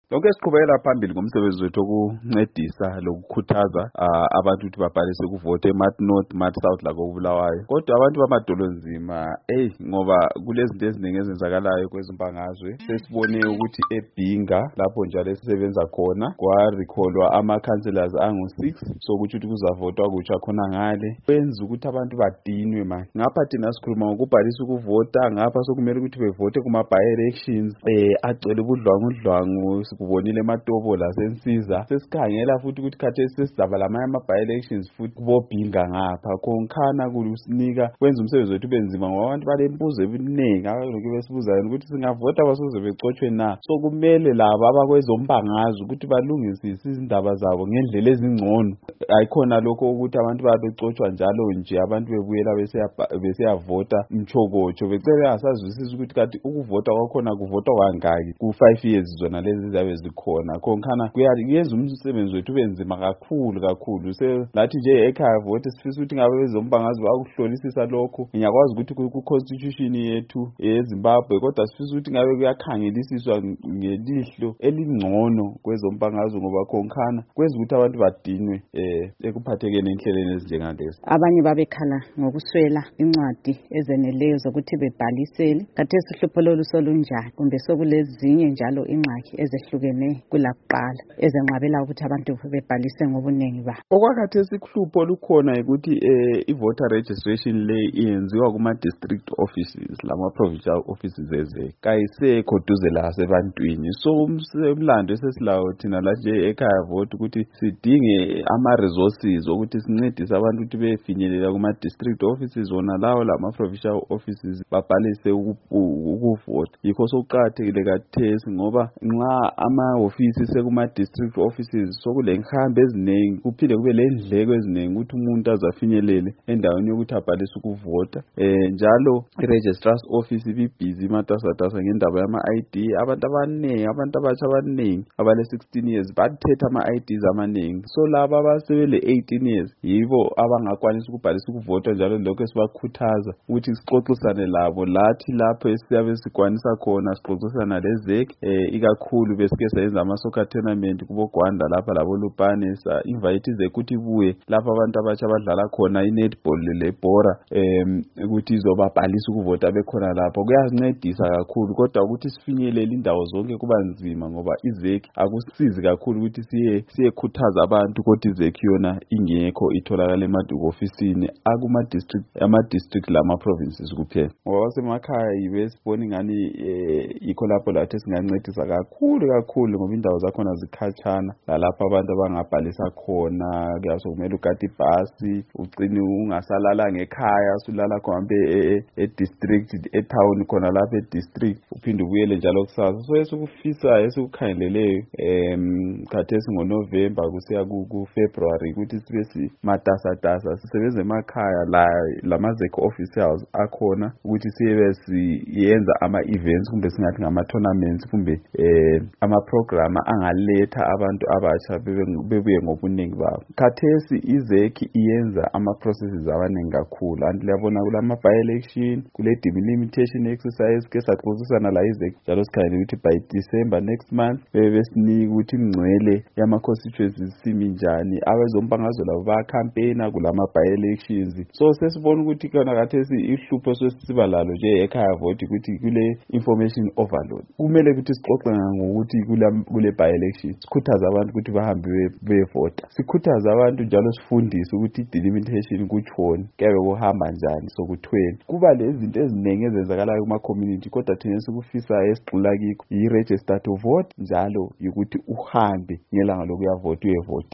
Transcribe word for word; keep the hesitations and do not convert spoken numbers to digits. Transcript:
Lokho esiqhubekela phambili ngomsebenzi wethu okuncedisa lokukhuthaza ah, abantu ukuthi babhalise ukuvote eMart North, Mart South lakoBulawayo. Kodwa abantu bamadolonzima hey ngoba kulezinto eziningi ezenzakalayo kwezimbangazwe, sesibone ukuthi eBhinga lapho njalo esisebenza khona kwarecallwa ama-councillors angu six sokuthi ukuthi kuzavotwa kutsha khona ngale, kwenza ukuthi abantu badinwe manje. Ngapha thina sikhuluma ngokubhalisa ukuvota, ngapha sokumele ukuthi bevote kuma-by-elections eh agcwele ubudlwangudlwangu. Kubonile eMatobo laseNsiza, sesikhangela futhi ukuthi khathesi sesizaba lamanye ama-by-elections futhi kuboBhinga ngapha. Khonkhana kusinika kwenza umsebenzi wethu ube nzima ngoba abantu balembuzo eminingi abaloku besibuzayo ukuthi singavota basoze becotshwe na. So kumele labo abakwezombangazwe ukuthi balungisise izindaba zabo ngendlela ezingcono. Ayikhona lokho ukuthi abantu babecotshwa njalo nje abantu bebuyela besiyavota mchokotsho becela asazwisisa ukuthi kanti ukuvota kwakhona kuvotwa kangaki ku five years zona lezi zabe zikhona. Khonkhana kuyenza umsebenzi wethu ube nzima kakhulu kakhulu. Lathi nje ekhaya vote sifisa ukuthi ngabe bezombangazwe bakuhlolisisa lokho. Ngiyakwazi ukuthi ku constitution yethu eZimbabwe kodwa sifisa ukuthi ngabe kuyakhangelisiswa ngelihlo elingcono kwezombangazwe ngoba khonkhana kwenza ukuthi abantu badinwe eh ekuphathekeni inhlelweni ezinjengalezi. Abanye babekhala ngokuswela incwadi ezeneleyo zokuthi bebhalisele. Khathesi uhlupho lolu solunjani kumbe sokulezinye njalo ingxaki ezehlukene kulakuqala ezenqabela ukuthi abantu bebhalise ngobuningi ba. Okwakhathesi kuhlupho lukhona ukuthi eh i-voter registration le iyenziwa kuma-district offices lama-provincial offices eze kayisekho duze la sebantwini. So umlando esesilawo thina la nje ekhaya vote ukuthi sidinge ama-resources ukuthi sincedise abantu ukuthi befinyelela kuma-district offices wona lawo lama-provincial offices babhalise ukuvota. Yikho sokuqakathekile kathesi ngoba nxa ama-ofisi sekuma-district offices sokule ngihambe eziningi kuphinde kube lendleko eziningi ukuthi umuntu azafinyelele endaweni yokuthi abhalise ukuvota. Eh njalo i-registrar's office ibibhizi matasatasa ngendaba yama-I D. Abantu abaningi abantu abatsha abaningi abale sixteen years bathethe ama-I Ds amaningi. So laba abasebele eighteen years yibo abangakwanisa ukubhalisa ukuvota njalo lokho sibakhuthaza ukuthi sixoxisane labo lathi lapho esiyabe sikwanisa khona sixoxisana lezek eh ikakhulu besike sayenza ama-soccer tournament kubo Gwanda lapha labo Lupane sa invite izek ukuthi buye lapha abantu abatsha badlala khona i-netball lebhora em ukuthi izobabhalisa ukuvota bekhona lapho. Kuyasincedisa kakhulu kodwa ukuthi sifinyelele indawo zonke kuba nzima ngoba izek akusisizi kakhulu ukuthi siye siyekhuthaza abantu kodwa izek yona ingekho itholakala emaduku ofisini akuma district ama district lama provinces kuphela. Ngoba wasemakhaya yibe sibona ngani yikho lapho lathi singancedisa kakhulu kakhulu ngoba indawo zakhona zikhatshana lalapha abantu abangabhalisa khona. Kuyasokumele ukati ibhasi ugcine ungasalala ngekhaya usulala khona e district e town khona lapha e district uphinde ubuyele njalo kusasa. So esukufisa esikukhangeleleyo em khathesi ngoNovember kusiya ku February ukuthi sibe si matasa tasa sisebenze emakhaya la lamazek officials akhona ukuthi sibe siyenza ama events kumbe singathi ngama tournaments kumbe eh ama program angaletha abantu abatsha bebuye ngobuningi babo. Khathesi izeki iyenza ama processes abaningi kakhulu anti liyabona kulama by-election kule delimitation exercise ke saxoxisana la izeki njalo sikhangele ukuthi by December next month bebe sinika ukuthi ingcwele yama constituencies simi njani abezombangazwe labo ba campaigner kulama by-elections. So sesibona ukuthi kana khathesi ihlupho sesiba lalo nje ekhaya vote ukuthi kule information overload. Kumele ukuthi sixoxe ngokuthi kule by-election sikhuthaza abantu ukuthi bahambe bevota. Sikhuthaza abantu njalo sifundise ukuthi delimitation kutshoni kebe kuhamba njani sokuthweni. Kuba lezinto eziningi ezenzakalayo kuma community kodwa thina sikufisa esixula kikho i-register to vote njalo ukuthi uhambe ngelanga lokuyavota uyevota.